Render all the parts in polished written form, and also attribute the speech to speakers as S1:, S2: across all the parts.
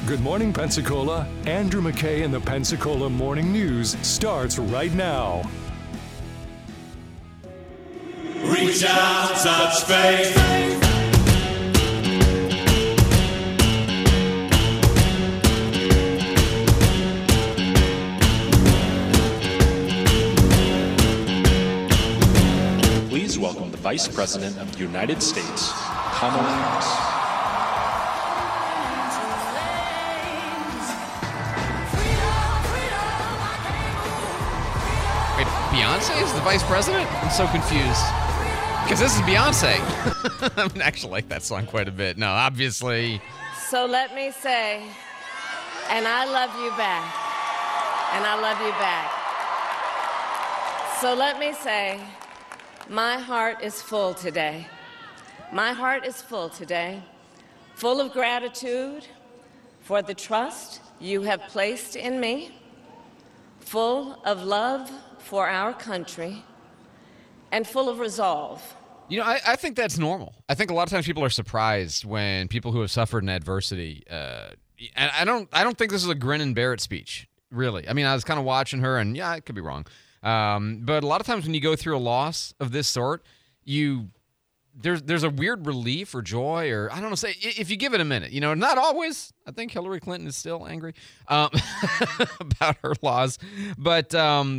S1: Good Morning Pensacola, Andrew McKay and the Pensacola Morning News starts right now.
S2: Reach out, touch faith.
S3: Please welcome the Vice President of the United States, Kamala Harris.
S4: Wait, Beyonce is the vice president? I'm so confused. Because this is Beyonce. I mean, I actually like that song quite a bit. No, obviously.
S5: So let me say, and I love you back. And I love you back. So let me say, my heart is full today. My heart is full today, full of gratitude for the trust you have placed in me, full of love for our country, and full of resolve.
S4: You know, I think that's normal. I think a lot of times people are surprised when people who have suffered in adversity, and I don't think this is a grin and bear it speech, really. I mean, I was kind of watching her, and yeah, I could be wrong. But a lot of times when you go through a loss of this sort, there's a weird relief or joy, or I don't know, say if you give it a minute, you know, not always. I think Hillary Clinton is still angry about her loss, but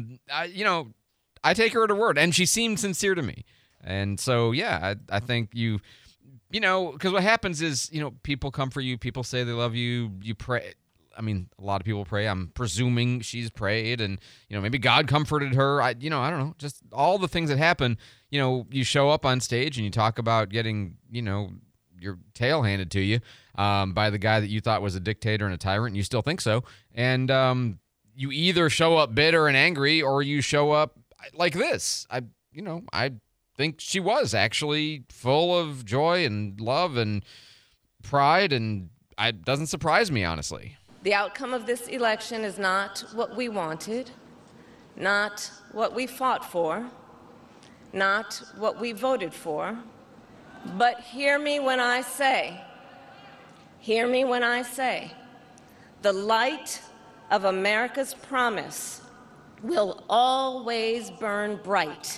S4: I take her at her word, and she seemed sincere to me. And so, yeah, I think you know, because what happens is, you know, people come for you, people say they love you, you pray. I mean, a lot of people pray. I'm presuming she's prayed, and, you know, maybe God comforted her. I don't know, just all the things that happen. You know, you show up on stage and you talk about getting, you know, your tail handed to you by the guy that you thought was a dictator and a tyrant, and you still think so. And you either show up bitter and angry, or you show up like this. I think she was actually full of joy and love and pride, and it doesn't surprise me, honestly.
S5: The outcome of this election is not what we wanted, not what we fought for, not what we voted for, but hear me when I say, the light of America's promise will always burn bright.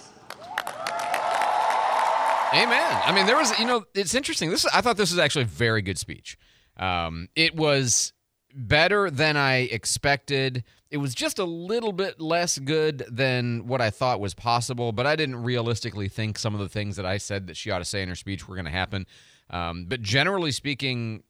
S4: Amen. I mean, there was, you know, it's interesting. I thought this was actually a very good speech. It was better than I expected. It was just a little bit less good than what I thought was possible, but I didn't realistically think some of the things that I said that she ought to say in her speech were going to happen. But generally speaking,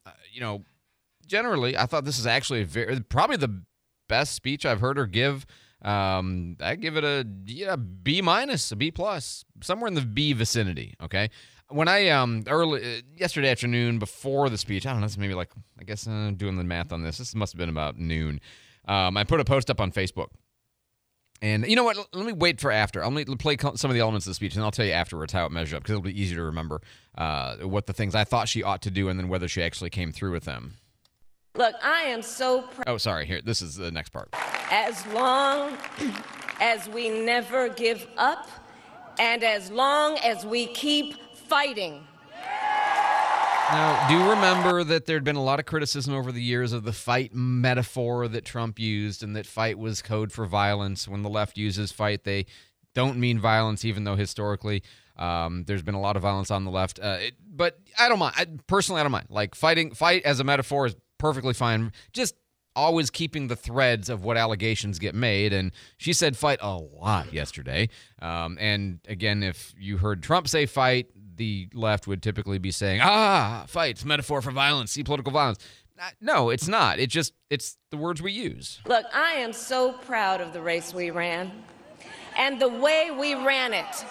S4: I thought this is actually probably the best speech I've heard her give. I give it a B-, a B+, somewhere in the B vicinity, okay? When I, yesterday afternoon before the speech, I don't know, it's maybe like, I guess doing the math on this must have been about noon. I put a post up on Facebook. And you know what? Let me wait for after. Let me play some of the elements of the speech, and I'll tell you afterwards how it measured up, because it'll be easier to remember what the things I thought she ought to do and then whether she actually came through with them.
S5: Look, I am so proud.
S4: Oh, sorry. Here, this is the next part.
S5: As long as we never give up, and as long as we keep fighting.
S4: Now, do remember that there'd been a lot of criticism over the years of the fight metaphor that Trump used, and that fight was code for violence. When the left uses fight, they don't mean violence, even though historically there's been a lot of violence on the left. But I don't mind. Personally, I don't mind. Like, fight as a metaphor is perfectly fine. Just always keeping the threads of what allegations get made. And she said fight a lot yesterday. And again, if you heard Trump say fight, the left would typically be saying, fight's metaphor for violence, see political violence. No, it's not. It's the words we use.
S5: Look, I am so proud of the race we ran and the way we ran it.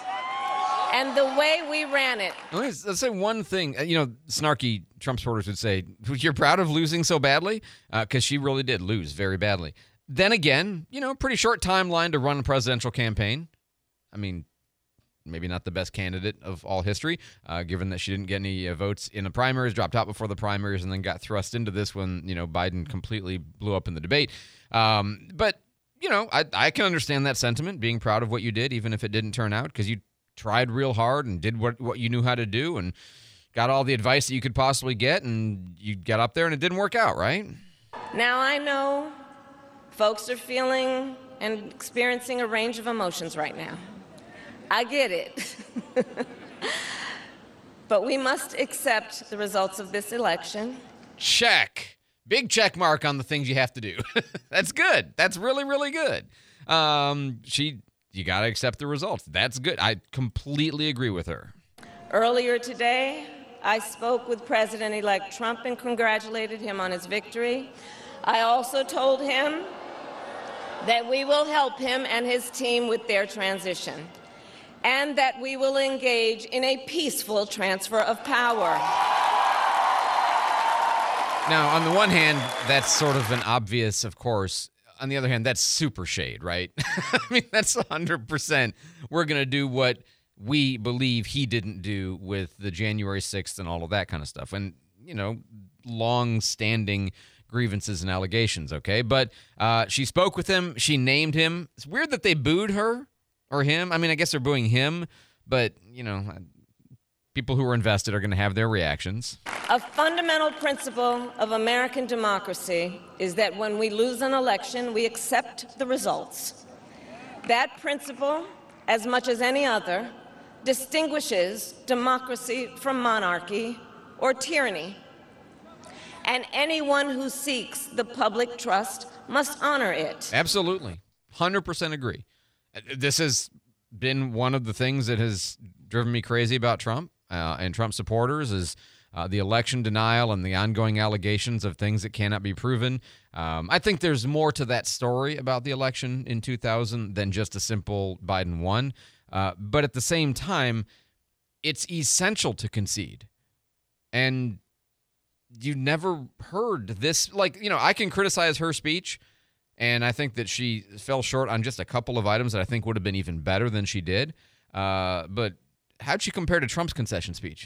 S4: Let's say one thing. You know, snarky Trump supporters would say, you're proud of losing so badly? Because she really did lose very badly. Then again, you know, pretty short timeline to run a presidential campaign. I mean, maybe not the best candidate of all history, given that she didn't get any votes in the primaries, dropped out before the primaries, and then got thrust into this when, you know, Biden completely blew up in the debate. But, you know, I can understand that sentiment, being proud of what you did, even if it didn't turn out, because you tried real hard and did what you knew how to do and got all the advice that you could possibly get, and you got up there and it didn't work out, right?
S5: Now, I know folks are feeling and experiencing a range of emotions right now. I get it. But we must accept the results of this election.
S4: Check. Big check mark on the things you have to do. That's good. That's really, really good. You got to accept the results. That's good. I completely agree with her.
S5: Earlier today, I spoke with President-elect Trump and congratulated him on his victory. I also told him that we will help him and his team with their transition, and that we will engage in a peaceful transfer of power.
S4: Now, on the one hand, that's sort of an obvious, of course. On the other hand, that's super shade, right? I mean, that's 100%. We're going to do what we believe he didn't do with the January 6th and all of that kind of stuff. And, you know, long-standing grievances and allegations, okay? But she spoke with him. She named him. It's weird that they booed her or him. I mean, I guess they're booing him, but, you know, people who are invested are going to have their reactions.
S5: A fundamental principle of American democracy is that when we lose an election, we accept the results. That principle, as much as any other, distinguishes democracy from monarchy or tyranny. And anyone who seeks the public trust must honor it.
S4: Absolutely. 100% agree. This has been one of the things that has driven me crazy about Trump and Trump supporters is the election denial and the ongoing allegations of things that cannot be proven. I think there's more to that story about the election in 2000 than just a simple Biden won. But at the same time, it's essential to concede. And you never heard this. Like, you know, I can criticize her speech, and I think that she fell short on just a couple of items that I think would have been even better than she did. But how'd she compare to Trump's concession speech?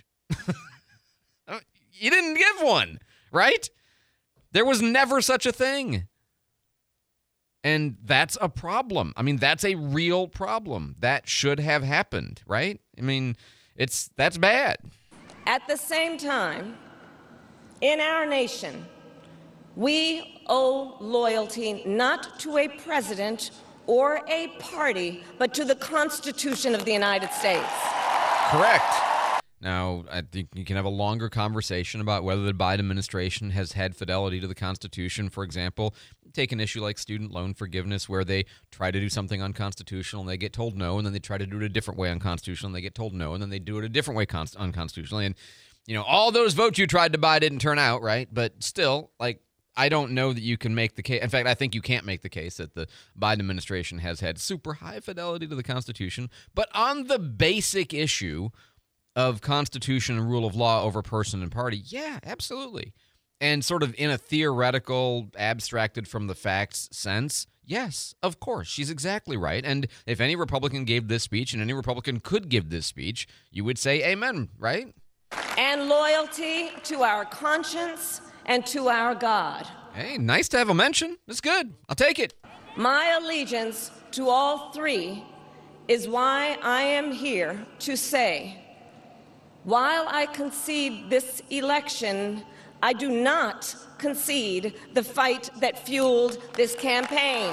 S4: You didn't give one, right? There was never such a thing. And that's a problem. I mean, that's a real problem. That should have happened, right? I mean, that's bad.
S5: At the same time, in our nation, we owe loyalty not to a president or a party, but to the Constitution of the United States.
S4: Correct. Now, I think you can have a longer conversation about whether the Biden administration has had fidelity to the Constitution. For example, take an issue like student loan forgiveness, where they try to do something unconstitutional and they get told no, and then they try to do it a different way unconstitutional and they get told no, and then they do it a different way unconstitutionally. And, you know, all those votes you tried to buy didn't turn out, right? But still, like, I don't know that you can make the case. In fact, I think you can't make the case that the Biden administration has had super high fidelity to the Constitution. But on the basic issue of Constitution and rule of law over person and party, yeah, absolutely. And sort of in a theoretical, abstracted from the facts sense, yes, of course, she's exactly right. And if any Republican gave this speech, and any Republican could give this speech, you would say amen, right?
S5: And loyalty to our conscience and to our God.
S4: Hey, nice to have a mention. That's good. I'll take it.
S5: My allegiance to all three is why I am here to say, while I concede this election, I do not concede the fight that fueled this campaign.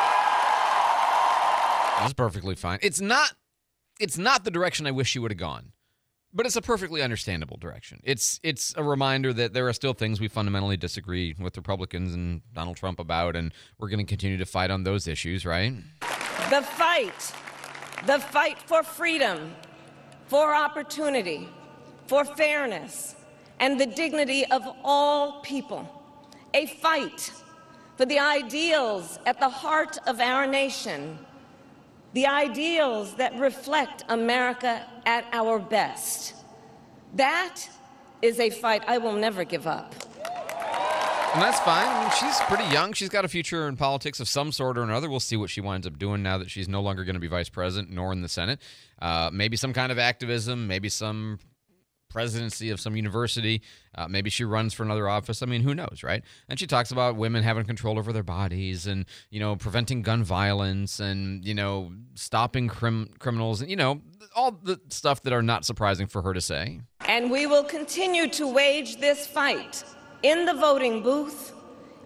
S4: That's perfectly fine. It's not the direction I wish she would have gone. But it's a perfectly understandable direction. It's a reminder that there are still things we fundamentally disagree with Republicans and Donald Trump about, and we're going to continue to fight on those issues, right?
S5: The fight for freedom, for opportunity, for fairness, and the dignity of all people. A fight for the ideals at the heart of our nation. The ideals that reflect America at our best. That is a fight I will never give up.
S4: And that's fine. I mean, she's pretty young. She's got a future in politics of some sort or another. We'll see what she winds up doing now that she's no longer going to be vice president nor in the Senate. Maybe some kind of activism, maybe some presidency of some university. Maybe she runs for another office. I mean, who knows, right? And she talks about women having control over their bodies and, you know, preventing gun violence and, you know, stopping criminals and, you know, all the stuff that are not surprising for her to say.
S5: And we will continue to wage this fight in the voting booth,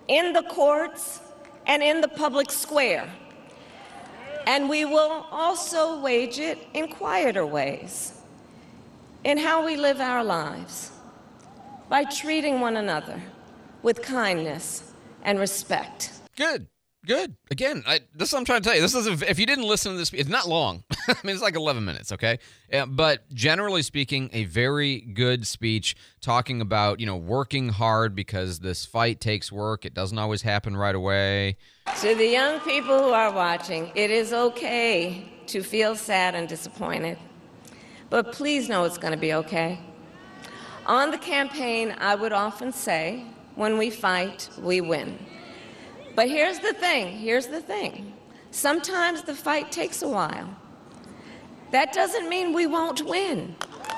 S5: in the courts, and in the public square. And we will also wage it in quieter ways, in how we live our lives, by treating one another with kindness and respect.
S4: Good. Again, this is what I'm trying to tell you. This is if you didn't listen to this, it's not long. I mean, it's like 11 minutes, okay? But generally speaking, a very good speech talking about, working hard because this fight takes work. It doesn't always happen right away.
S5: To the young people who are watching, it is okay to feel sad and disappointed. But please know it's going to be okay. On the campaign, I would often say, when we fight, we win. But here's the thing. Sometimes the fight takes a while. That doesn't mean we won't win.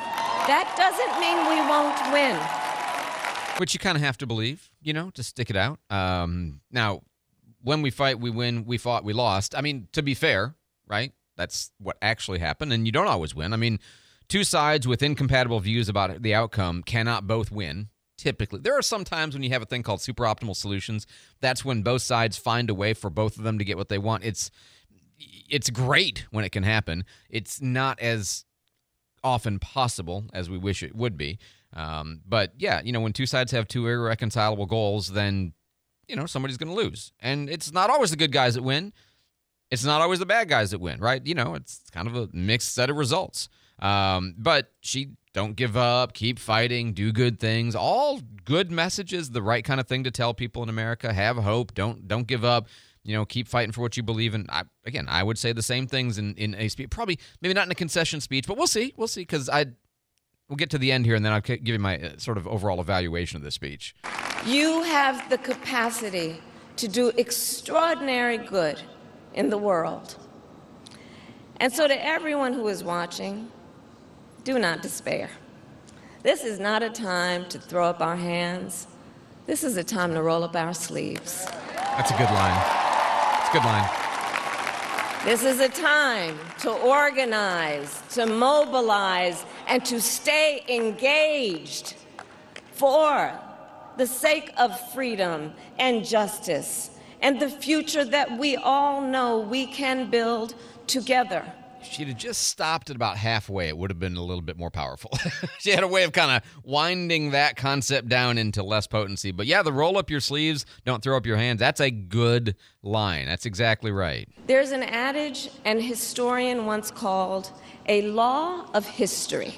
S4: Which you kind of have to believe, to stick it out. Now, when we fight, we win. We fought, we lost. I mean, to be fair, right? That's what actually happened, and you don't always win. I mean, two sides with incompatible views about the outcome cannot both win. Typically, there are some times when you have a thing called super optimal solutions. That's when both sides find a way for both of them to get what they want. It's great when it can happen. It's not as often possible as we wish it would be. But yeah, when two sides have two irreconcilable goals, then somebody's going to lose. And it's not always the good guys that win. It's not always the bad guys that win, right? It's kind of a mixed set of results. But don't give up, keep fighting, do good things, all good messages, the right kind of thing to tell people in America. Have hope, don't give up, keep fighting for what you believe in. I would say the same things in a speech, probably maybe not in a concession speech, but we'll see, because we'll get to the end here, and then I'll give you my sort of overall evaluation of this speech.
S5: You have the capacity to do extraordinary good in the world. And so to everyone who is watching, do not despair. This is not a time to throw up our hands. This is a time to roll up our sleeves.
S4: That's a good line. It's a good line.
S5: This is a time to organize, to mobilize, and to stay engaged for the sake of freedom and justice and the future that we all know we can build together.
S4: If she'd have just stopped at about halfway, it would have been a little bit more powerful. She had a way of kind of winding that concept down into less potency. But yeah, the roll up your sleeves, don't throw up your hands, that's a good line. That's exactly right.
S5: There's an adage an historian once called a law of history,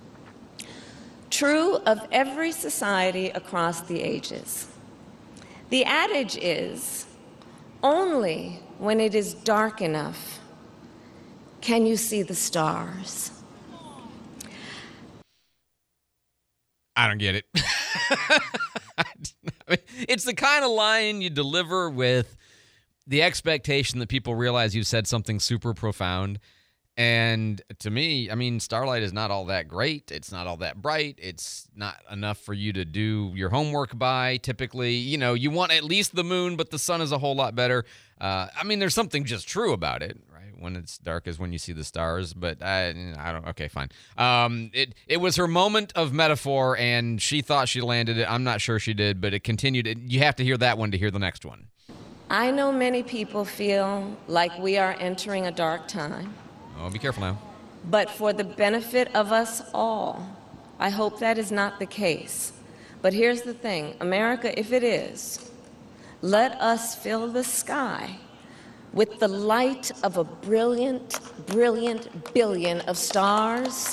S5: true of every society across the ages. The adage is, only when it is dark enough can you see the stars.
S4: I don't get it. It's the kind of line you deliver with the expectation that people realize you've said something super profound. And to me, I mean, starlight is not all that great. It's not all that bright. It's not enough for you to do your homework by. Typically, you want at least the moon, but the sun is a whole lot better. I mean, there's something just true about it, right? When it's dark is when you see the stars, but I don't. Okay, fine. It was her moment of metaphor, and she thought she landed it. I'm not sure she did, but it continued. You have to hear that one to hear the next one.
S5: I know many people feel like we are entering a dark time.
S4: Oh, be careful now.
S5: But for the benefit of us all, I hope that is not the case. But here's the thing, America, if it is, let us fill the sky with the light of a brilliant, brilliant billion of stars.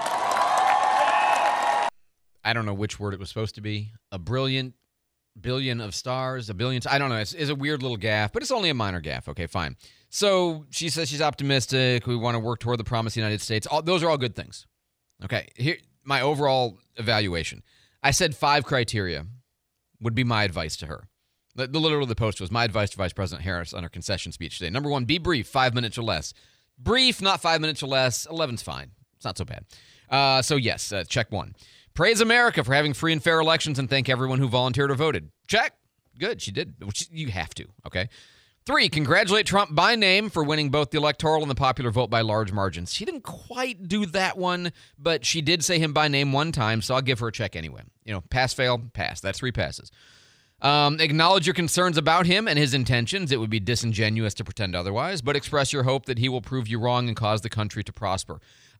S4: I don't know which word it was supposed to be. A brilliant billion of stars, a billion. I don't know. It's a weird little gaffe, but it's only a minor gaffe. Okay, fine. So she says she's optimistic. We want to work toward the promised United States. Those are all good things. Okay, here my overall evaluation. I said 5 criteria would be my advice to her. The literal of the post was my advice to Vice President Harris on her concession speech today. Number 1, be brief, 5 minutes or less. Brief, not 5 minutes or less. 11's fine. It's not so bad. So yes, check 1. Praise America for having free and fair elections and thank everyone who volunteered or voted. Check. Good, she did. You have to, okay? 3, congratulate Trump by name for winning both the electoral and the popular vote by large margins. She didn't quite do that one, but she did say him by name one time, so I'll give her a check anyway. Pass, fail, pass. That's 3 passes. Acknowledge your concerns about him and his intentions. It would be disingenuous to pretend otherwise, but express your hope that he will prove you wrong and cause the country to prosper.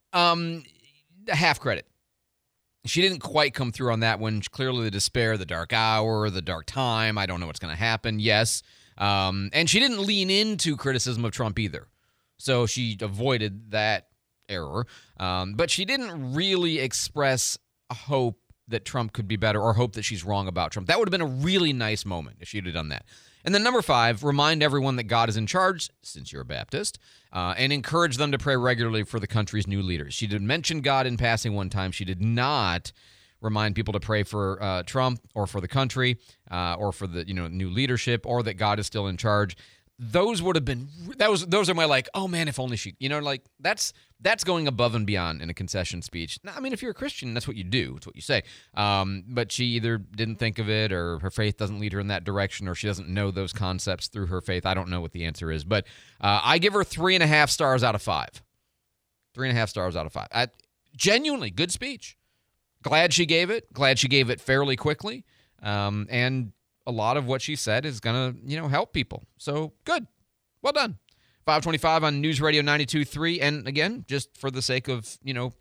S4: Half credit. She didn't quite come through on that one. Clearly the despair, the dark hour, the dark time. I don't know what's going to happen. Yes. And she didn't lean into criticism of Trump either. So she avoided that error. But she didn't really express a hope that Trump could be better or hope that she's wrong about Trump. That would have been a really nice moment if she'd have done that. And then number 5, remind everyone that God is in charge, since you're a Baptist, and encourage them to pray regularly for the country's new leaders. She did mention God in passing one time. She did not remind people to pray for Trump or for the country or for the new leadership or that God is still in charge. Those would have been those are my like, oh man, if only she, that's going above and beyond in a concession speech. Now, I mean, if you're a Christian, that's what you do. It's what you say. But she either didn't think of it or her faith doesn't lead her in that direction or she doesn't know those concepts through her faith. I don't know what the answer is, but I give her 3.5 stars out of 5. 3.5 stars out of 5. Genuinely good speech. Glad she gave it. Glad she gave it fairly quickly. And a lot of what she said is going to, help people. So good. Well done. 525 on News Radio 92.3. And again, just for the sake of,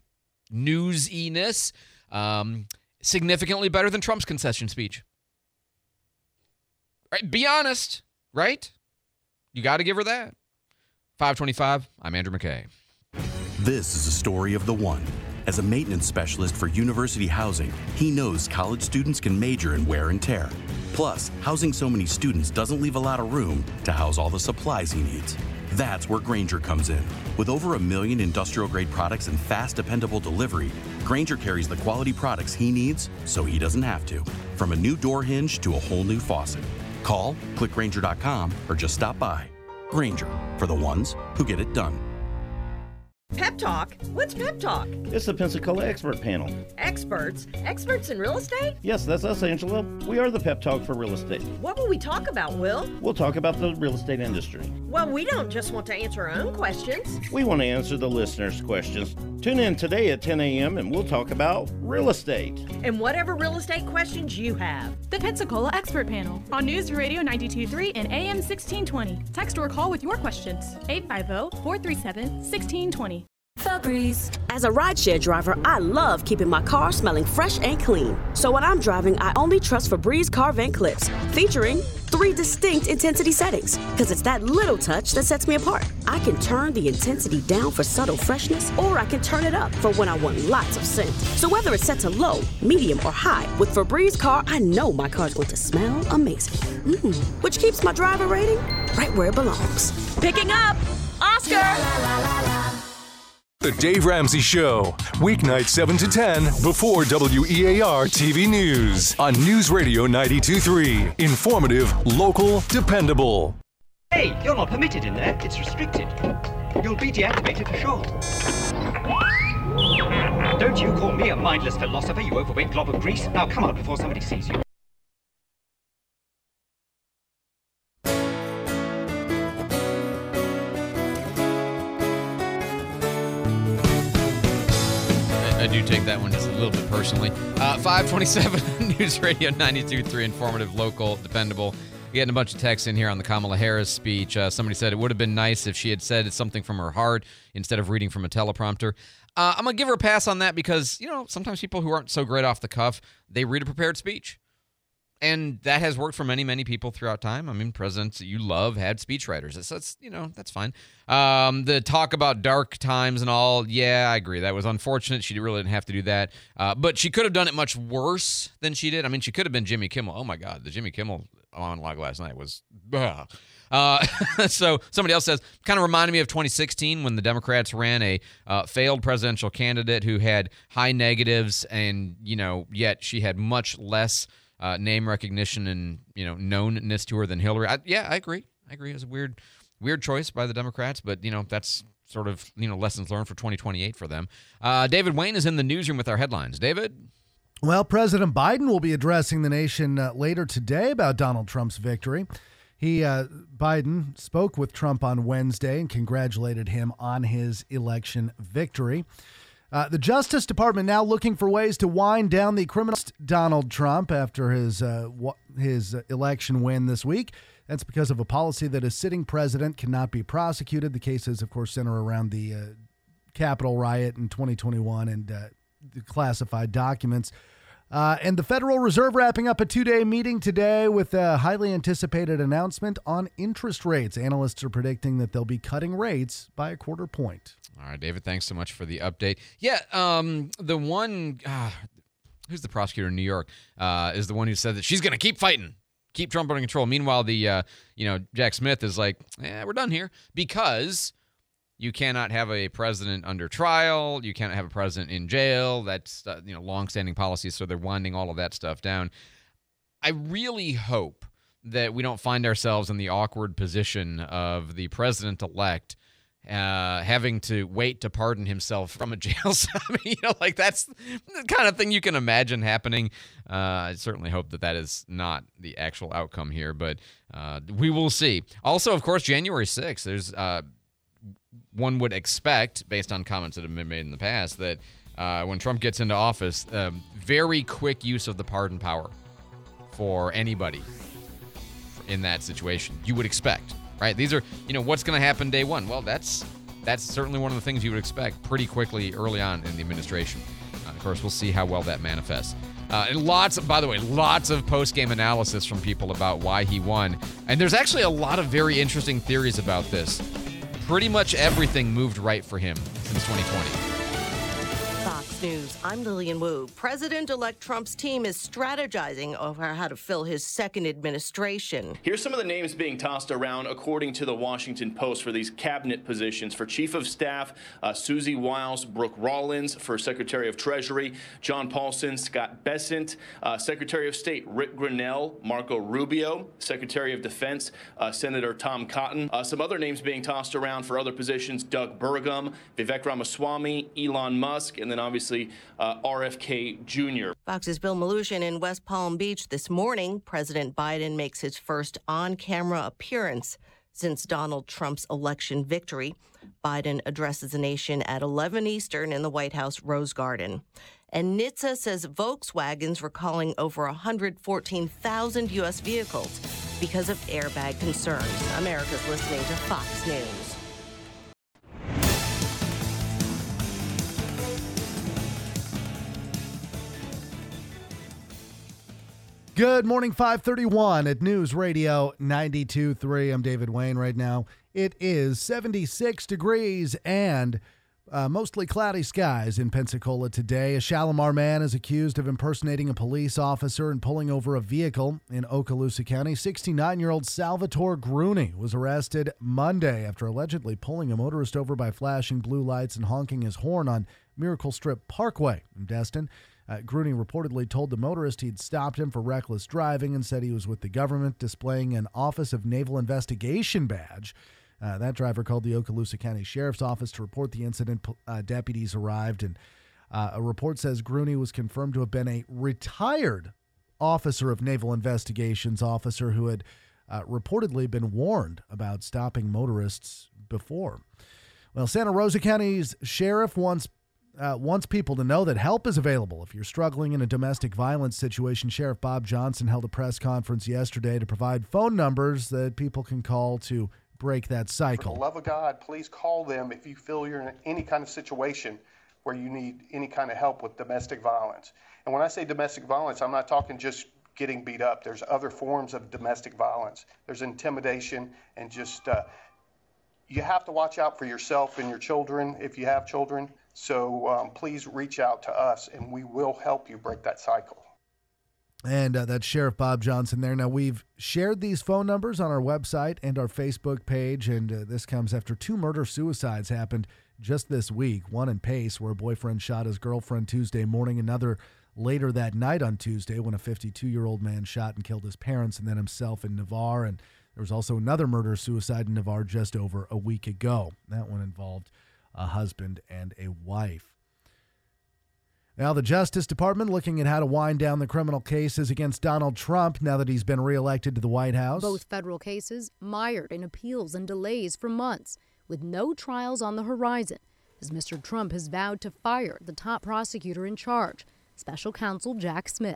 S4: news-iness, significantly better than Trump's concession speech. Right? Be honest, right? You got to give her that. 525, I'm Andrew McKay.
S6: This is a story of the one. As a maintenance specialist for university housing, he knows college students can major in wear and tear. Plus, housing so many students doesn't leave a lot of room to house all the supplies he needs. That's where Grainger comes in. With over 1 million industrial-grade products and fast, dependable delivery, Grainger carries the quality products he needs so he doesn't have to. From a new door hinge to a whole new faucet. Call, click Grainger.com, or just stop by. Grainger, for the ones who get it done.
S7: Pep Talk? What's Pep Talk?
S8: It's the Pensacola Expert Panel.
S7: Experts? Experts in real estate?
S8: Yes, that's us, Angela. We are the Pep Talk for real estate.
S7: What will we talk about, Will?
S8: We'll talk about the real estate industry.
S7: Well, we don't just want to answer our own questions.
S8: We want to answer the listeners' questions. Tune in today at 10 a.m. and we'll talk about real estate.
S7: And whatever real estate questions you have.
S9: The Pensacola Expert Panel on News Radio 92.3 and AM 1620. Text or call with your questions. 850-437-1620.
S10: Febreze. As a rideshare driver, I love keeping my car smelling fresh and clean. So when I'm driving, I only trust Febreze car vent clips, featuring 3 distinct intensity settings, because it's that little touch that sets me apart. I can turn the intensity down for subtle freshness, or I can turn it up for when I want lots of scent. So whether it's set to low, medium, or high, with Febreze car, I know my car's going to smell amazing. Which keeps my driver rating right where it belongs. Picking up Oscar!
S1: The Dave Ramsey Show, weeknight 7 to 10 before WEAR TV News on News Radio 92.3. Informative, local, dependable.
S11: Hey, you're not permitted in there. It's restricted. You'll be deactivated for sure. Don't you call me a mindless philosopher, you overweight glob of grease. Now come out before somebody sees you.
S4: I do take that one just a little bit personally. 527 News Radio 92.3, informative, local, dependable. Getting a bunch of texts in here on the Kamala Harris speech. Somebody said it would have been nice if she had said something from her heart instead of reading from a teleprompter. I'm going to give her a pass on that because, sometimes people who aren't so great off the cuff, they read a prepared speech. And that has worked for many, many people throughout time. I mean, presidents that you love had speechwriters. That's fine. The talk about dark times and all, yeah, I agree. That was unfortunate. She really didn't have to do that. But she could have done it much worse than she did. I mean, she could have been Jimmy Kimmel. Oh, my God. The Jimmy Kimmel monologue last night was... So somebody else says, kind of reminded me of 2016 when the Democrats ran a failed presidential candidate who had high negatives and, yet she had much less... name recognition and, knownness to her than Hillary. I agree. It was a weird choice by the Democrats, but, that's sort of, lessons learned for 2028 for them. David Wayne is in the newsroom with our headlines. David?
S12: Well, President Biden will be addressing the nation later today about Donald Trump's victory. Biden spoke with Trump on Wednesday and congratulated him on his election victory. The Justice Department now looking for ways to wind down the criminal Donald Trump after his election win this week. That's because of a policy that a sitting president cannot be prosecuted. The cases, of course, center around the Capitol riot in 2021 and the classified documents. And the Federal Reserve wrapping up a 2-day meeting today with a highly anticipated announcement on interest rates. Analysts are predicting that they'll be cutting rates by a quarter point.
S4: All right, David, thanks so much for the update. Yeah, the one, who's the prosecutor in New York, is the one who said that she's going to keep fighting, keep Trump under control. Meanwhile, the Jack Smith is like, we're done here because you cannot have a president under trial. You cannot have a president in jail. That's longstanding policies, so they're winding all of that stuff down. I really hope that we don't find ourselves in the awkward position of the president-elect having to wait to pardon himself from a jail cell. That's the kind of thing you can imagine happening. I certainly hope that is not the actual outcome here, but we will see. Also, of course, January 6th, there's one would expect, based on comments that have been made in the past, that when Trump gets into office, very quick use of the pardon power for anybody in that situation. You would expect, right? These are, what's going to happen day one? Well, that's certainly one of the things you would expect pretty quickly early on in the administration. Of course, we'll see how well that manifests. And lots of post-game analysis from people about why he won. And there's actually a lot of very interesting theories about this. Pretty much everything moved right for him since 2020.
S13: Fox News, I'm Lillian Wu. President-elect Trump's team is strategizing over how to fill his second administration.
S14: Here's some of the names being tossed around, according to the Washington Post, for these cabinet positions. For Chief of Staff, Susie Wiles, Brooke Rollins. For Secretary of Treasury, John Paulson, Scott Bessent. Secretary of State, Rick Grenell, Marco Rubio. Secretary of Defense, Senator Tom Cotton. Some other names being tossed around for other positions, Doug Burgum, Vivek Ramaswamy, Elon Musk, and then obviously RFK Jr.
S13: Fox's Bill Maloogian in West Palm Beach this morning. President Biden makes his first on-camera appearance since Donald Trump's election victory. Biden addresses the nation at 11 Eastern in the White House Rose Garden. And NHTSA says Volkswagen's recalling over 114,000 U.S. vehicles because of airbag concerns. America's listening to Fox News.
S12: Good morning, 531 at News Radio 92.3. I'm David Wayne right now. It is 76 degrees and mostly cloudy skies in Pensacola today. A Shalimar man is accused of impersonating a police officer and pulling over a vehicle in Okaloosa County. 69-year-old Salvatore Gruni was arrested Monday after allegedly pulling a motorist over by flashing blue lights and honking his horn on Miracle Strip Parkway in Destin. Gruni reportedly told the motorist he'd stopped him for reckless driving and said he was with the government, displaying an Office of Naval Investigation badge. That driver called the Okaloosa County Sheriff's Office to report the incident. Deputies arrived, and a report says Gruni was confirmed to have been a retired Officer of Naval Investigations officer who had reportedly been warned about stopping motorists before. Well, Santa Rosa County's sheriff wants people to know that help is available if you're struggling in a domestic violence situation. Sheriff Bob Johnson held a press conference yesterday to provide phone numbers that people can call to break that cycle.
S15: For the love of God, please call them if you feel you're in any kind of situation where you need any kind of help with domestic violence. And when I say domestic violence, I'm not talking just getting beat up. There's other forms of domestic violence. There's intimidation and just you have to watch out for yourself and your children if you have children. So please reach out to us, and we will help you break that cycle.
S12: And that's Sheriff Bob Johnson there. Now, we've shared these phone numbers on our website and our Facebook page, and this comes after 2 murder-suicides happened just this week. One in Pace, where a boyfriend shot his girlfriend Tuesday morning. Another later that night on Tuesday, when a 52-year-old man shot and killed his parents and then himself in Navarre. And there was also another murder-suicide in Navarre just over a week ago. That one involved a husband and a wife. Now, the Justice Department looking at how to wind down the criminal cases against Donald Trump now that he's been reelected to the White House.
S16: Both federal cases mired in appeals and delays for months, with no trials on the horizon. as Mr. Trump has vowed to fire the top prosecutor in charge, Special Counsel Jack Smith.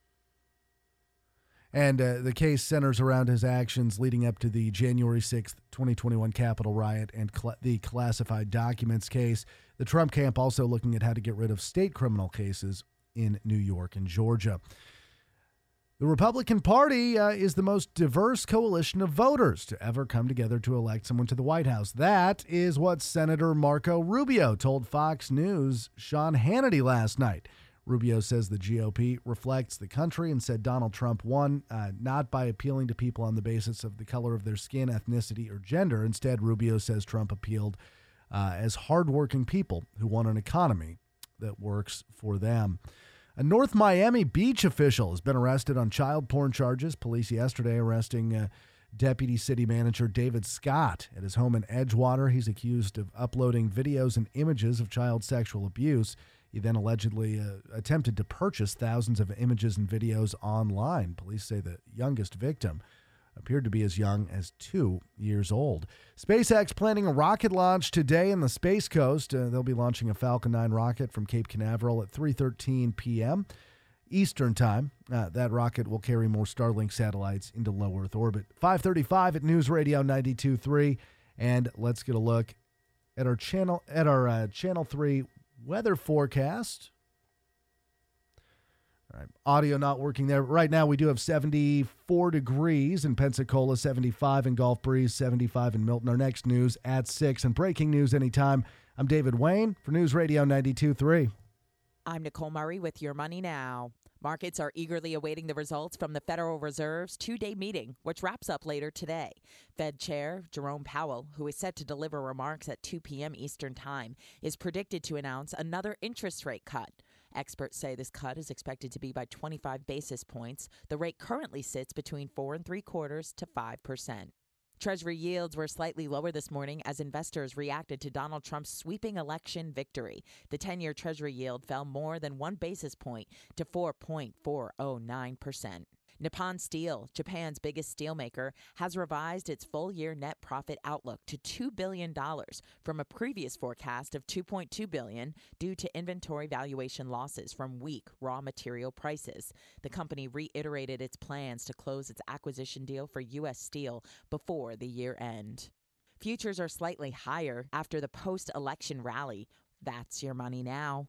S12: And the case centers around his actions leading up to the January 6th, 2021 Capitol riot and the classified documents case. The Trump camp also looking at how to get rid of state criminal cases in New York and Georgia. The Republican Party is the most diverse coalition of voters to ever come together to elect someone to the White House. That is what Senator Marco Rubio told Fox News' Sean Hannity last night. Rubio says the GOP reflects the country and said Donald Trump won not by appealing to people on the basis of the color of their skin, ethnicity, or gender. Instead, Rubio says Trump appealed as hardworking people who want an economy that works for them. A North Miami Beach official has been arrested on child porn charges. Police yesterday arresting Deputy City Manager David Scott at his home in Edgewater. He's accused of uploading videos and images of child sexual abuse. He then allegedly attempted to purchase thousands of images and videos online. Police say the youngest victim appeared to be as young as 2 years old. SpaceX planning a rocket launch today in the Space Coast. They'll be launching a Falcon 9 rocket from Cape Canaveral at 3:13 p.m. Eastern Time. That rocket will carry more Starlink satellites into low Earth orbit. 5:35 at News Radio 92.3, and let's get a look at our Channel 3 weather forecast. All right, audio not working there. Right now we do have 74 degrees in Pensacola, 75 in Gulf Breeze, 75 in Milton. Our next news at 6 and breaking news anytime. I'm David Wayne for News Radio 92.3.
S17: I'm Nicole Murray with Your Money Now. Markets are eagerly awaiting the results from the Federal Reserve's two-day meeting, which wraps up later today. Fed Chair Jerome Powell, who is set to deliver remarks at 2 p.m. Eastern Time, is predicted to announce another interest rate cut. Experts say this cut is expected to be by 25 basis points. The rate currently sits between 4.75% to 5%. Treasury yields were slightly lower this morning as investors reacted to Donald Trump's sweeping election victory. The 10-year Treasury yield fell more than 1 basis point to 4.409%. Nippon Steel, Japan's biggest steelmaker, has revised its full-year net profit outlook to $2 billion from a previous forecast of $2.2 billion due to inventory valuation losses from weak raw material prices. The company reiterated its plans to close its acquisition deal for U.S. Steel before the year end. Futures are slightly higher after the post-election rally. That's Your Money Now.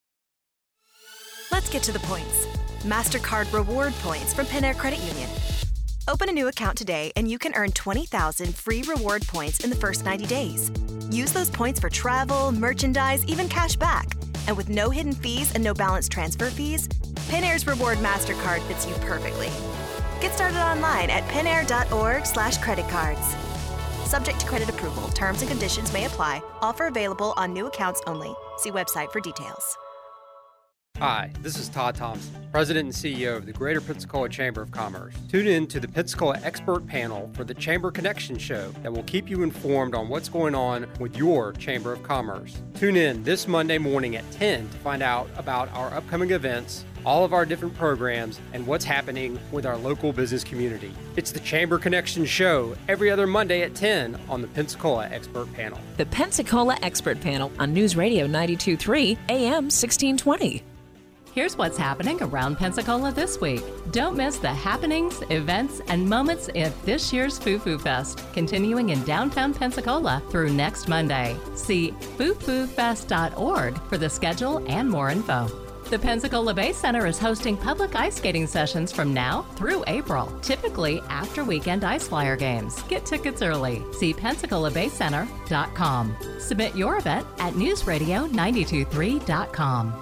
S18: Let's get to the points. MasterCard reward points from Panair Credit Union. Open a new account today and you can earn 20,000 free reward points in the first 90 days. Use those points for travel, merchandise, even cash back. And with no hidden fees and no balance transfer fees, Panair's Reward MasterCard fits you perfectly. Get started online at panair.org/creditcards. Subject to credit approval. Terms and conditions may apply. Offer available on new accounts only. See website for details.
S19: Hi, this is Todd Thompson, President and CEO of the Greater Pensacola Chamber of Commerce. Tune in to the Pensacola Expert Panel for the Chamber Connection Show that will keep you informed on what's going on with your Chamber of Commerce. Tune in this Monday morning at 10 to find out about our upcoming events, all of our different programs, and what's happening with our local business community. It's the Chamber Connection Show every other Monday at 10 on the Pensacola Expert Panel.
S20: The Pensacola Expert Panel on News Radio 92.3 AM 1620.
S21: Here's what's happening around Pensacola this week. Don't miss the happenings, events, and moments at this year's Foo Fest, continuing in downtown Pensacola through next Monday. See foofufest.org for the schedule and more info. The Pensacola Bay Center is hosting public ice skating sessions from now through April, typically after weekend ice flyer games. Get tickets early. See PensacolaBayCenter.com. Submit your event at newsradio923.com.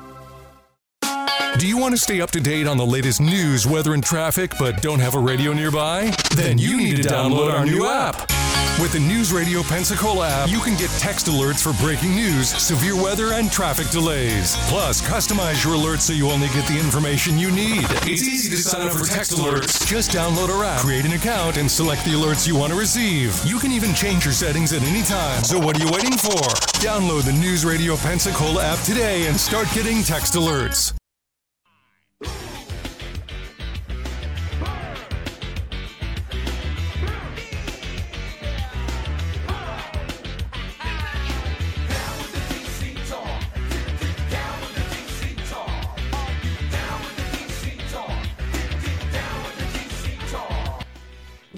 S1: Do you want to stay up to date on the latest news, weather, and traffic, but don't have a radio nearby? Then you need to download our new app. With the News Radio Pensacola app, you can get text alerts for breaking news, severe weather, and traffic delays. Plus, customize your alerts so you only get the information you need. It's easy to sign up for text alerts. Just download our app, create an account, and select the alerts you want to receive. You can even change your settings at any time. So what are you waiting for? Download the News Radio Pensacola app today and start getting text alerts.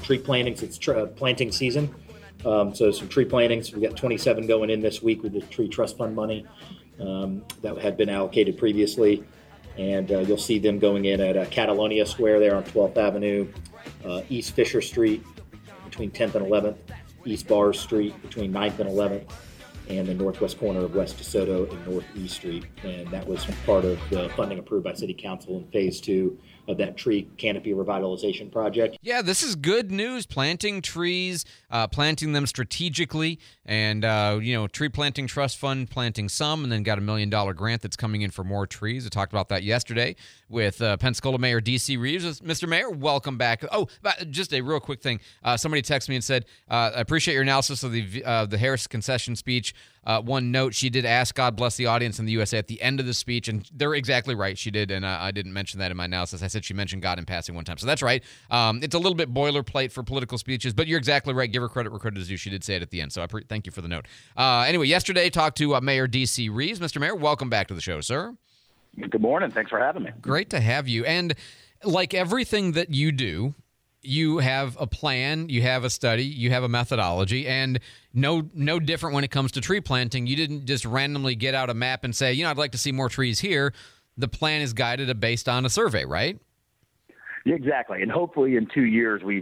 S2: tree plantings. It's planting season. So some tree plantings. We've got 27 going in this week with the Tree Trust Fund money that had been allocated previously. And you'll see them going in at Catalonia Square there on 12th Avenue, East Fisher Street between 10th and 11th, East Bars Street between 9th and 11th, and the northwest corner of West DeSoto and Northeast Street. And that was part of the funding approved by City Council in Phase 2 of that tree canopy revitalization project.
S4: Yeah, this is good news. Planting trees, planting them strategically, and, Tree Planting Trust Fund planting some, and then got $1 million grant that's coming in for more trees. I talked about that yesterday with Pensacola Mayor D.C. Reeves. Mr. Mayor, welcome back. Oh, just a real quick thing. Somebody texted me and said, I appreciate your analysis of the Harris concession speech. One note, she did ask God bless the audience in the USA at the end of the speech, and they're exactly right. She did, and I didn't mention that in my analysis. I said she mentioned God in passing one time, so that's right. It's a little bit boilerplate for political speeches, but you're exactly right. Give her credit where credit is due. She did say it at the end, so thank you for the note. Anyway, yesterday talked to Mayor D.C. Reeves. Mr. Mayor, welcome back to the show, sir.
S22: Good morning. Thanks for having me.
S4: Great to have you. And like everything that you do, you have a plan, you have a study, you have a methodology, and no different when it comes to tree planting. You didn't just randomly get out a map and say, I'd like to see more trees here. The plan is guided based on a survey, right?
S22: Yeah, exactly. And hopefully in 2 years, we've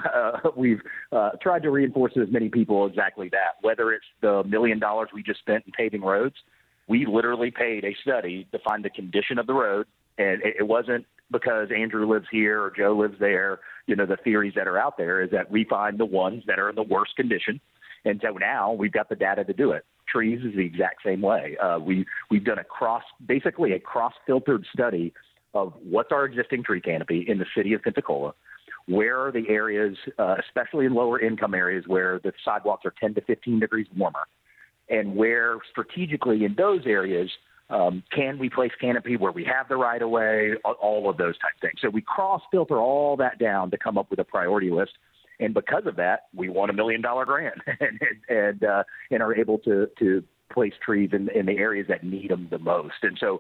S22: tried to reinforce to as many people exactly that, whether it's the $1 million we just spent in paving roads. We literally paid a study to find the condition of the road, and it wasn't because Andrew lives here or Joe lives there. The theories that are out there is that we find the ones that are in the worst condition. And so now we've got the data to do it. Trees is the exact same way. We've done basically a cross-filtered study of what's our existing tree canopy in the city of Pensacola. Where are the areas, especially in lower income areas, where the sidewalks are 10 to 15 degrees warmer? And where strategically in those areas, can we place canopy where we have the right of way, all of those type things. So we cross-filter all that down to come up with a priority list. And because of that, we won $1 million grant and are able to place trees in the areas that need them the most. And so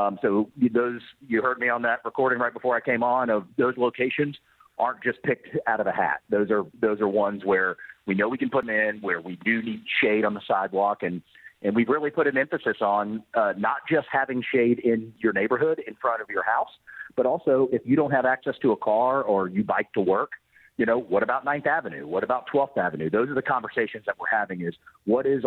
S22: those, you heard me on that recording right before I came on, of those locations aren't just picked out of a hat. Those are ones where we know we can put them in, where we do need shade on the sidewalk, and we've really put an emphasis on not just having shade in your neighborhood in front of your house, but also if you don't have access to a car or you bike to work, what about 9th Avenue? What about 12th Avenue? Those are the conversations that we're having, is what is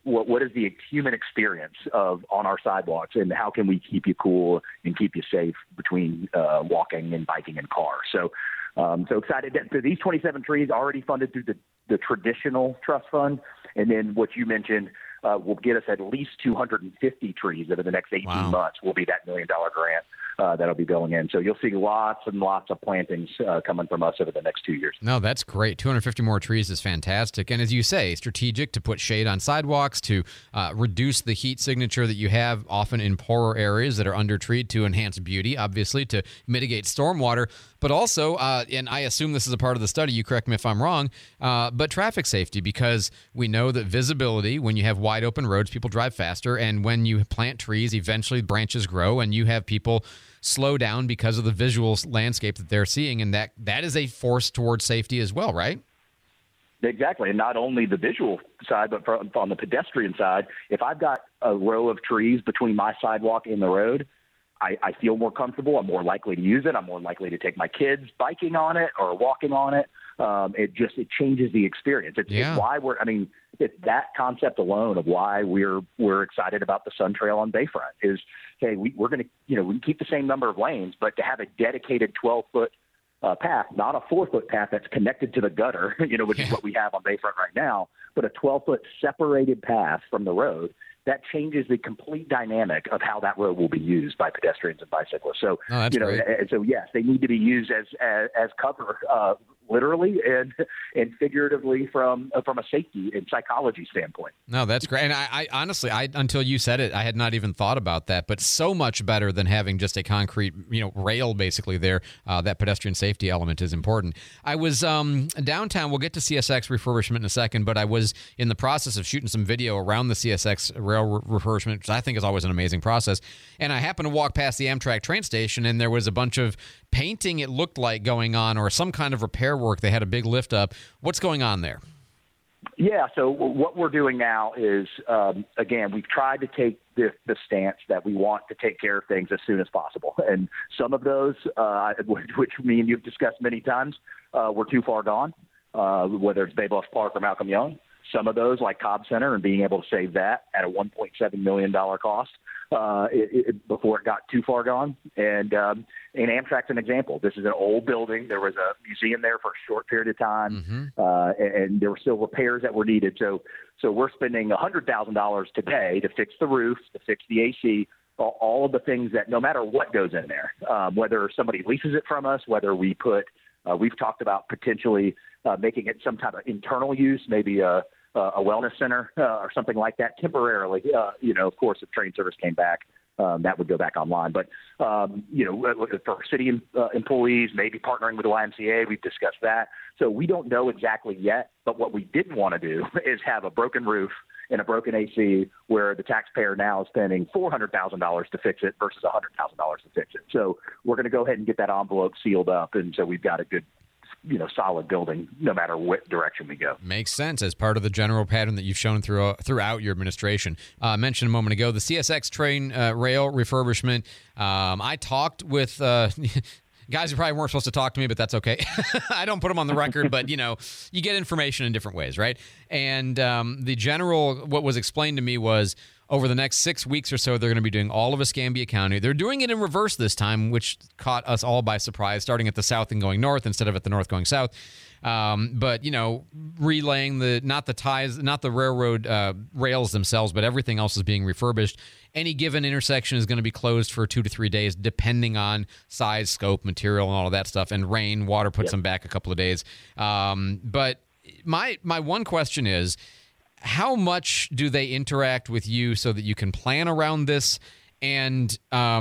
S22: the human experience on our sidewalks, and how can we keep you cool and keep you safe between walking and biking and cars? So excited that these 27 trees already funded through the traditional trust fund. And then what you mentioned will get us at least 250 trees over the next 18 months will be that $1 million grant that'll be going in. So you'll see lots and lots of plantings coming from us over the next 2 years.
S4: No, that's great. 250 more trees is fantastic. And as you say, strategic to put shade on sidewalks, to reduce the heat signature that you have often in poorer areas that are undertreed, to enhance beauty, obviously, to mitigate stormwater, but also, and I assume this is a part of the study, you correct me if I'm wrong, but traffic safety, because we know that visibility, when you have wide open roads, people drive faster, and when you plant trees, eventually branches grow, and you have people slow down because of the visual landscape that they're seeing, and that is a force towards safety as well, right?
S22: Exactly, and not only the visual side, but on the pedestrian side, if I've got a row of trees between my sidewalk and the road, I feel more comfortable. I'm more likely to use it. I'm more likely to take my kids biking on it or walking on it. It changes the experience. It's why it's that concept alone of why we're excited about the Sun Trail on Bayfront is, hey, we're going to, we can keep the same number of lanes, but to have a dedicated 12-foot path, not a 4-foot path that's connected to the gutter, which is what we have on Bayfront right now, but a 12-foot separated path from the road. That changes the complete dynamic of how that road will be used by pedestrians and bicyclists. So, great. So yes, they need to be used as cover, literally and figuratively from a safety and psychology standpoint.
S4: No, that's great. And I honestly, until you said it, I had not even thought about that. But so much better than having just a concrete, rail basically there. That pedestrian safety element is important. I was downtown. We'll get to CSX refurbishment in a second, but I was in the process of shooting some video around the CSX rail refurbishment, which I think is always an amazing process. And I happened to walk past the Amtrak train station, and there was a bunch of painting, it looked like, going on, or some kind of repair firework. They had a big lift up. What's going on there?
S22: Yeah, so what we're doing now is, again, we've tried to take the stance that we want to take care of things as soon as possible. And some of those, which me and you have discussed many times, were too far gone, whether it's Bay Bluff Park or Malcolm Young. Some of those, like Cobb Center, and being able to save that at a $1.7 million cost before it got too far gone. And Amtrak's an example. This is an old building. There was a museum there for a short period of time, and there were still repairs that were needed. So we're spending $100,000 today to fix the roof, to fix the AC, all of the things that no matter what goes in there, whether somebody leases it from us, whether we put we've talked about potentially making it some type of internal use, maybe a wellness center or something like that temporarily. Of course, if train service came back, that would go back online. But, for city employees, maybe partnering with the YMCA, we've discussed that. So we don't know exactly yet. But what we didn't want to do is have a broken roof and a broken AC where the taxpayer now is spending $400,000 to fix it versus $100,000 to fix it. So we're going to go ahead and get that envelope sealed up. And so we've got a good, solid building no matter what direction we go.
S4: Makes sense as part of the general pattern that you've shown throughout your administration. I mentioned a moment ago the CSX train rail refurbishment. I talked with guys who probably weren't supposed to talk to me, but that's okay. I don't put them on the record, but, you get information in different ways, right? And what was explained to me was over the next 6 weeks or so, they're going to be doing all of Escambia County. They're doing it in reverse this time, which caught us all by surprise, starting at the south and going north instead of at the north going south. But, relaying not the railroad rails themselves, but everything else is being refurbished. Any given intersection is going to be closed for 2 to 3 days, depending on size, scope, material, and all of that stuff. And rain, water puts them back a couple of days. But my one question is, how much do they interact with you so that you can plan around this? And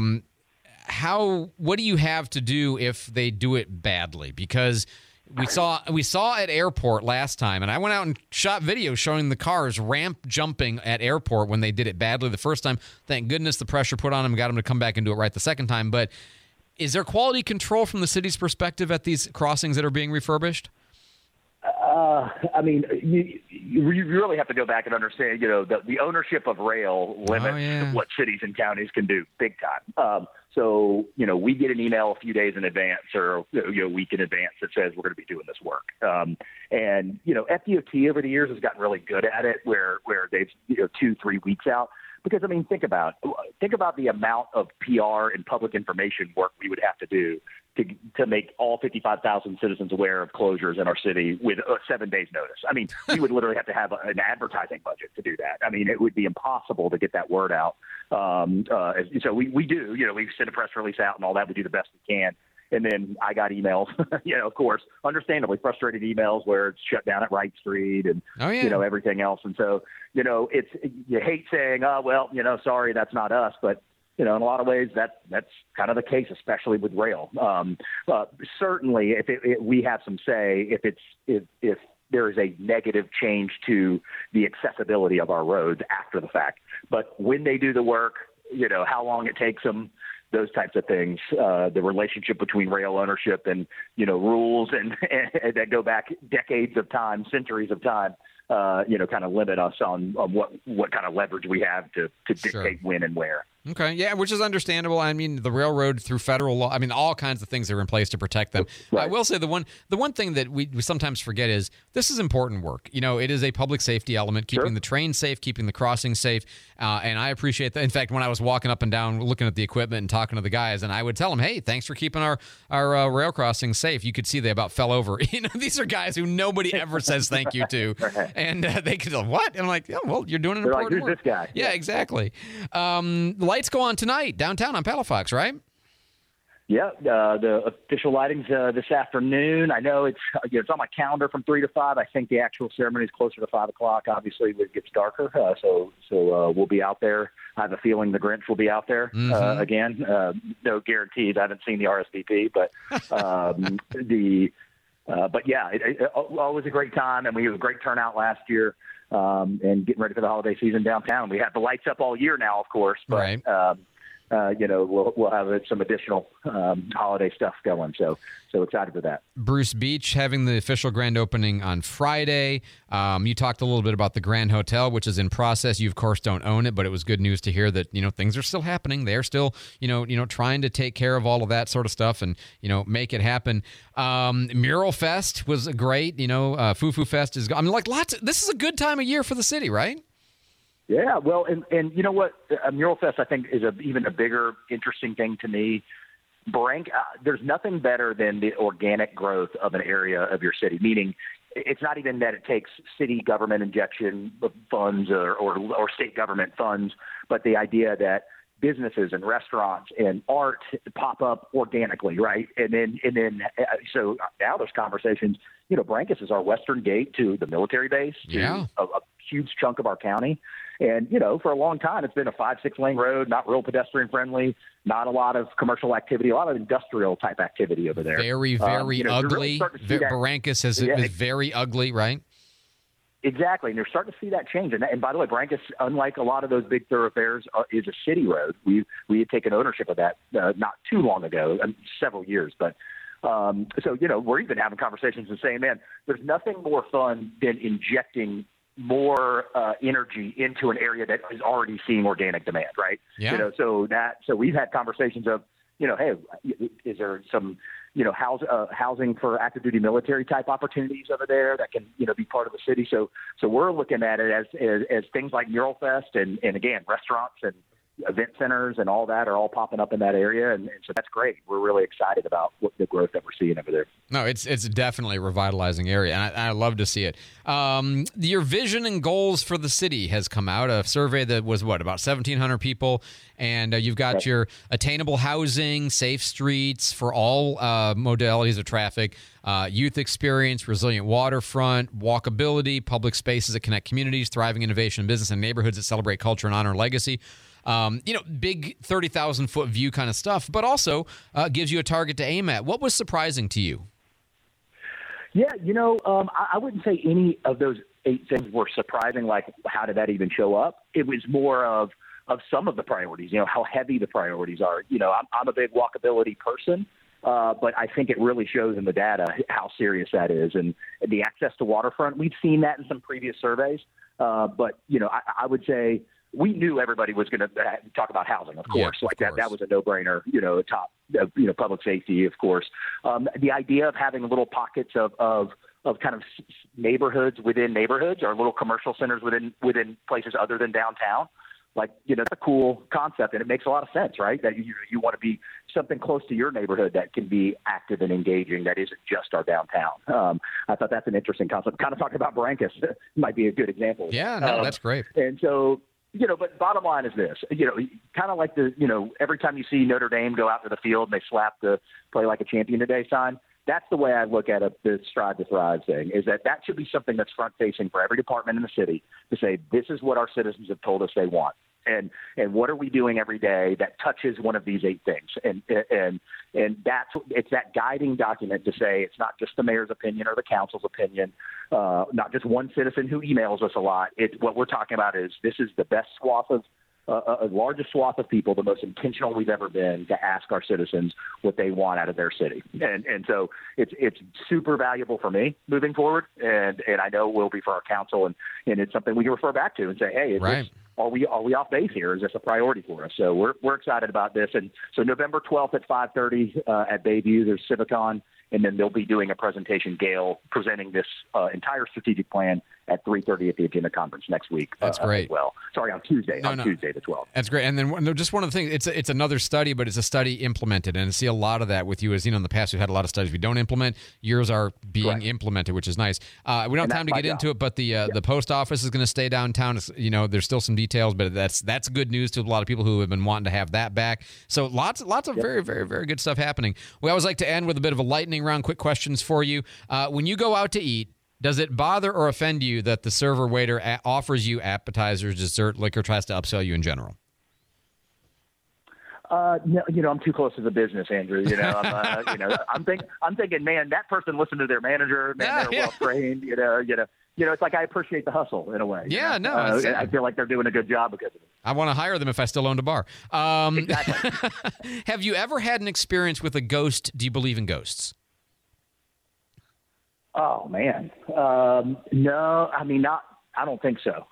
S4: what do you have to do if they do it badly? Because we saw at airport last time, and I went out and shot videos showing the cars ramp jumping at airport when they did it badly the first time. Thank goodness the pressure put on them got them to come back and do it right the second time. But is there quality control from the city's perspective at these crossings that are being refurbished?
S22: You really have to go back and understand, the ownership of rail limits what cities and counties can do big time. So, we get an email a few days in advance or a week in advance that says we're going to be doing this work. And FDOT over the years has gotten really good at it where they've 2-3 weeks out. Because, think about the amount of PR and public information work we would have to do to make all 55,000 citizens aware of closures in our city with 7 days notice. We would literally have to have an advertising budget to do that. It would be impossible to get that word out. So we do, we send a press release out and all that. We do the best we can. And then I got emails, of course, understandably frustrated emails where it's shut down at Wright Street and, everything you hate saying, sorry, that's not us. But, in a lot of ways, that's kind of the case, especially with rail. Certainly, if we have some say, if there is a negative change to the accessibility of our roads after the fact. But when they do the work, how long it takes them, those types of things, the relationship between rail ownership and, rules and that go back decades of time, centuries of time, kind of limit us on what kind of leverage we have to dictate when and where.
S4: Okay, yeah, which is understandable. The railroad through federal law, all kinds of things are in place to protect them. Right. I will say the one thing that we sometimes forget is this is important work. It is a public safety element, keeping the train safe, keeping the crossing safe, and I appreciate that. In fact, when I was walking up and down looking at the equipment and talking to the guys, and I would tell them, hey, thanks for keeping our rail crossing safe. You could see they about fell over. These are guys who nobody ever says thank you to. Right. And they could go, what? And I'm like, well, you're doing an important work.
S22: Who's this guy?
S4: Yeah, exactly. Lights go on tonight downtown on Palafox, right?
S22: Yeah, the official lighting's this afternoon. I know it's on my calendar from 3 to 5. I think the actual ceremony is closer to 5 o'clock. Obviously, it gets darker, so we'll be out there. I have a feeling the Grinch will be out there again. No guarantees. I haven't seen the RSVP, but but yeah, it always a great time, and we had a great turnout last year. And getting ready for the holiday season downtown. We have the lights up all year now, of course, but we'll have some additional holiday stuff going. So excited for that.
S4: Bruce Beach having the official grand opening on Friday. You talked a little bit about the Grand Hotel, which is in process. You, of course, don't own it, but it was good news to hear that, things are still happening. They're still, trying to take care of all of that sort of stuff and, make it happen. Mural Fest was great. Foo Foo Fest is, this is a good time of year for the city, right?
S22: Yeah, well, and you know what? Mural Fest, I think, is even a bigger, interesting thing to me. There's nothing better than the organic growth of an area of your city, meaning it's not even that it takes city government injection of funds or state government funds, but the idea that businesses and restaurants and art pop up organically, right? And then so now there's conversations. Brankus is our western gate to the military base, to a huge chunk of our county. And, for a long time, it's been a 5-6 lane road, not real pedestrian friendly, not a lot of commercial activity, a lot of industrial type activity over there.
S4: Very, very ugly. Brankus is very ugly, right?
S22: Exactly. And you're starting to see that change. And by the way, Brankus, unlike a lot of those big thoroughfares, is a city road. We had taken ownership of that not too long ago, several years. But so, we're even having conversations and saying, man, there's nothing more fun than injecting more energy into an area that is already seeing organic demand, right?
S4: Yeah.
S22: So we've had conversations of, hey, is there some, housing for active duty military type opportunities over there that can, be part of the city. So we're looking at it as things like Mural Fest and again, restaurants and event centers and all that are all popping up in that area. And so that's great. We're really excited about the growth that we're seeing over there.
S4: No, it's definitely a revitalizing area, and I love to see it. Your vision and goals for the city has come out, a survey that was, about 1,700 people, and you've got your attainable housing, safe streets for all modalities of traffic, youth experience, resilient waterfront, walkability, public spaces that connect communities, thriving innovation in business, and neighborhoods that celebrate culture and honor legacy. Big 30,000-foot view kind of stuff, but also gives you a target to aim at. What was surprising to you?
S22: Yeah, I wouldn't say any of those 8 things were surprising, like how did that even show up? It was more of some of the priorities, how heavy the priorities are. I'm a big walkability person, but I think it really shows in the data how serious that is. And the access to waterfront, we've seen that in some previous surveys, but, I would say we knew everybody was going to talk about housing, of course. That was a no-brainer, top, public safety, of course. The idea of having little pockets of kind of neighborhoods within neighborhoods or little commercial centers within places other than downtown, that's a cool concept, and it makes a lot of sense, right? That you want to be something close to your neighborhood that can be active and engaging, that isn't just our downtown. I thought that's an interesting concept. Kind of talking about Brankus might be a good example.
S4: Yeah, no, that's great.
S22: And so, but bottom line is this, kind of like every time you see Notre Dame go out to the field and they slap the play like a champion today sign, that's the way I look at the Strive to Thrive thing, is that should be something that's front facing for every department in the city to say, this is what our citizens have told us they want. And what are we doing every day that touches one of these 8 things? And it's that guiding document to say it's not just the mayor's opinion or the council's opinion, not just one citizen who emails us a lot. What we're talking about is this is the best swath of a largest swath of people, the most intentional we've ever been to ask our citizens what they want out of their city. And so it's super valuable for me moving forward. And I know it will be for our council. And it's something we can refer back to and say, hey, are we off base here? Is this a priority for us? So we're excited about this. And so November 12th at 5:30 at Bayview, there's Civicon. And then they'll be doing a presentation, Gail, presenting this entire strategic plan at 3:30 at the Agenda Conference next week.
S4: That's great.
S22: As well. Sorry, on Tuesday. Tuesday the 12th.
S4: That's great. And then just one of the things, it's another study, but it's a study implemented. And I see a lot of that with you. As in the past, we've had a lot of studies we don't implement. Yours are being implemented, which is nice. We don't have time to get into it, but the post office is going to stay downtown. There's still some details, but that's good news to a lot of people who have been wanting to have that back. So lots of very, very, very good stuff happening. We always like to end with a bit of a lightning round. Quick questions for you. When you go out to eat, does it bother or offend you that the server waiter offers you appetizers, dessert, liquor, tries to upsell you in general?
S22: No, I'm too close to the business, Andrew. I'm thinking, man, that person listened to their manager. Man, they're well trained. it's like I appreciate the hustle in a way.
S4: Yeah, no.
S22: I feel like they're doing a good job because of it.
S4: I want to hire them if I still owned a bar.
S22: Exactly.
S4: Have you ever had an experience with a ghost? Do you believe in ghosts?
S22: Oh, man. No, I mean, not. I don't think so.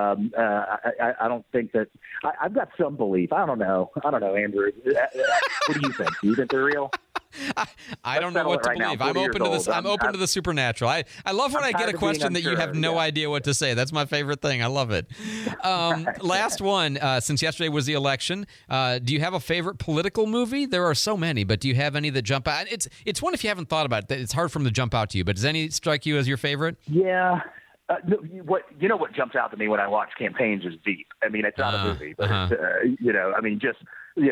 S22: I don't think that. I've got some belief. I don't know, Andrew. What do you think? Do you think they're real?
S4: I don't know what to believe. I'm open to this. I'm open to the supernatural. I love when I get a question that you have no idea what to say. That's my favorite thing. I love it. Last one. Since yesterday was the election, do you have a favorite political movie? There are so many, but do you have any that jump out? It's one if you haven't thought about it. It's hard for them to jump out to you. But does any strike you as your favorite?
S22: Yeah. What jumps out to me when I watch campaigns is Veep. I mean, it's not a movie, but it's, just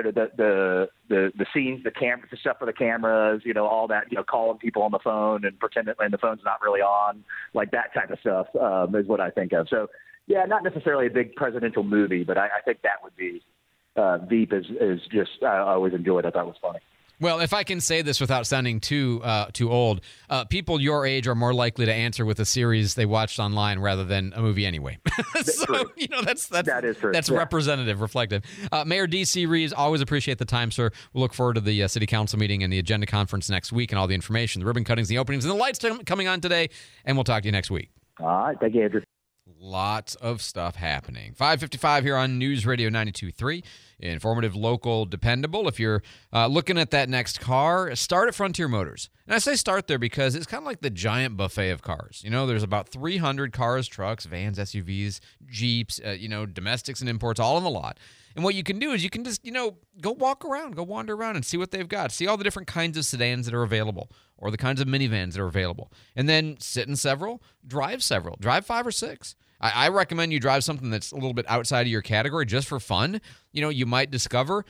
S22: the scenes, the stuff for the cameras, all that, calling people on the phone and pretending the phone's not really on, like that type of stuff is what I think of. So, yeah, not necessarily a big presidential movie, but I think that would be Veep is just I always enjoyed. I thought it was funny.
S4: Well, if I can say this without sounding too old, people your age are more likely to answer with a series they watched online rather than a movie anyway. So, that is true. That's representative, reflective. Mayor D.C. Reeves, always appreciate the time, sir. We'll look forward to the city council meeting and the agenda conference next week and all the information, the ribbon cuttings, the openings, and the lights coming on today, and we'll talk to you next week.
S22: All right. Thank you, Andrew.
S4: Lots of stuff happening. 5:55 here on News Radio 92.3. Informative, local, dependable. If you're looking at that next car, start at Frontier Motors. And I say start there because it's kind of like the giant buffet of cars. There's about 300 cars, trucks, vans, SUVs, Jeeps, domestics and imports, all in the lot. And what you can do is you can just, go walk around, go wander around and see what they've got. See all the different kinds of sedans that are available or the kinds of minivans that are available. And then sit in several, drive 5 or 6. I recommend you drive something that's a little bit outside of your category just for fun. You might discover,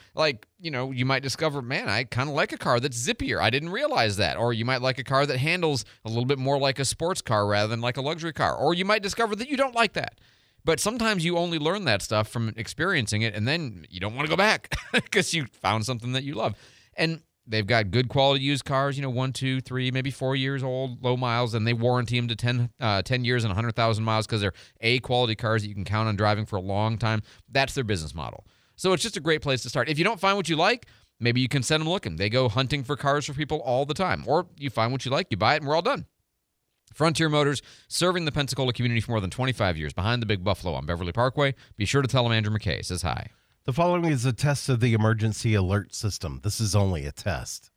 S4: man, I kind of like a car that's zippier. I didn't realize that. Or you might like a car that handles a little bit more like a sports car rather than like a luxury car. Or you might discover that you don't like that. But sometimes you only learn that stuff from experiencing it, and then you don't want to go back because you found something that you love. And they've got good quality used cars, 1, 2, 3, maybe 4 years old, low miles, and they warranty them to 10 years and 100,000 miles because they're A-quality cars that you can count on driving for a long time. That's their business model. So it's just a great place to start. If you don't find what you like, maybe you can send them looking. They go hunting for cars for people all the time. Or you find what you like, you buy it, and we're all done. Frontier Motors, serving the Pensacola community for more than 25 years, behind the Big Buffalo on Beverly Parkway. Be sure to tell them Andrew McKay says hi.
S3: The following is a test of the emergency alert system. This is only a test.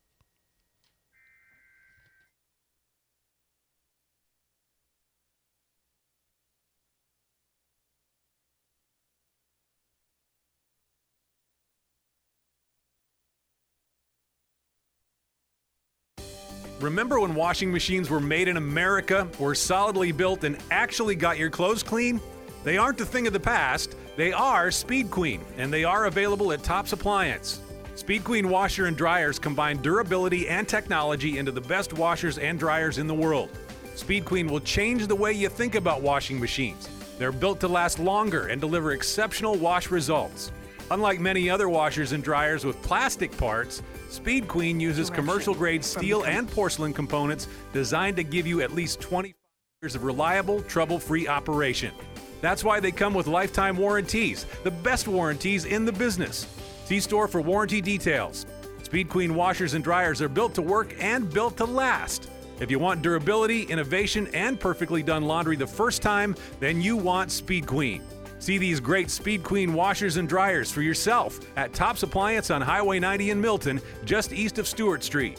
S5: Remember when washing machines were made in America, were solidly built, and actually got your clothes clean? They aren't a thing of the past. They are Speed Queen, and they are available at Tops Appliance. Speed Queen washer and dryers combine durability and technology into the best washers and dryers in the world. Speed Queen will change the way you think about washing machines. They're built to last longer and deliver exceptional wash results. Unlike many other washers and dryers with plastic parts, Speed Queen uses commercial-grade steel and porcelain components designed to give you at least 20 years of reliable, trouble-free operation. That's why they come with lifetime warranties, the best warranties in the business. See store for warranty details. Speed Queen washers and dryers are built to work and built to last. If you want durability, innovation, and perfectly done laundry the first time, then you want Speed Queen. See these great Speed Queen washers and dryers for yourself at Tops Appliance on Highway 90 in Milton, just east of Stewart Street.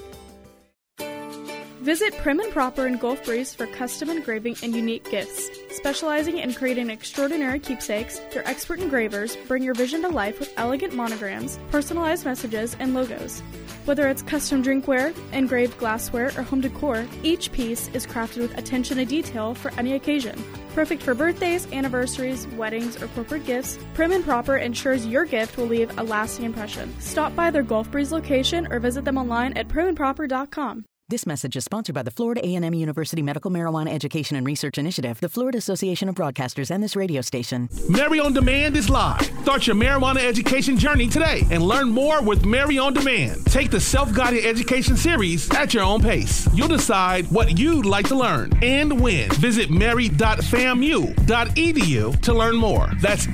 S9: Visit Prim & Proper in Gulf Breeze for custom engraving and unique gifts. Specializing in creating extraordinary keepsakes, their expert engravers bring your vision to life with elegant monograms, personalized messages, and logos. Whether it's custom drinkware, engraved glassware, or home decor, each piece is crafted with attention to detail for any occasion. Perfect for birthdays, anniversaries, weddings, or corporate gifts, Prim & Proper ensures your gift will leave a lasting impression. Stop by their Gulf Breeze location or visit them online at primandproper.com.
S6: This message is sponsored by the Florida A&M University Medical Marijuana Education and Research Initiative, the Florida Association of Broadcasters, and this radio station.
S8: Mary on Demand is live. Start your marijuana education journey today and learn more with Mary on Demand. Take the self-guided education series at your own pace. You'll decide what you'd like to learn and when. Visit mary.famu.edu to learn more. That's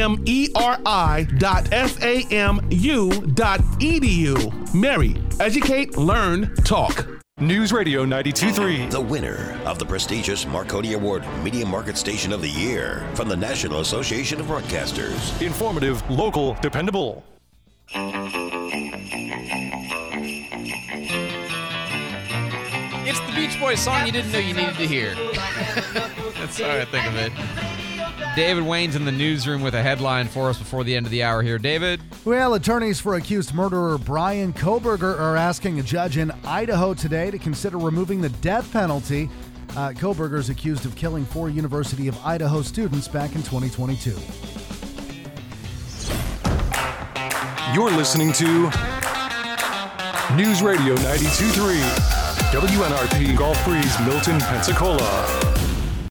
S8: mmeri.famu.edu. Mary, educate, learn, talk.
S1: News Radio 92.3.
S23: The winner of the prestigious Marconi Award Media Market Station of the Year from the National Association of Broadcasters.
S1: Informative, local, dependable.
S4: It's the Beach Boys song you didn't know you needed to hear. That's how I think of it. David Wayne's in the newsroom with a headline for us before the end of the hour here. David?
S12: Well, attorneys for accused murderer Bryan Kohberger are asking a judge in Idaho today to consider removing the death penalty. Kohberger is accused of killing 4 University of Idaho students back in 2022.
S1: You're listening to News Radio 92.3, WNRP Gulf Breeze, Milton, Pensacola.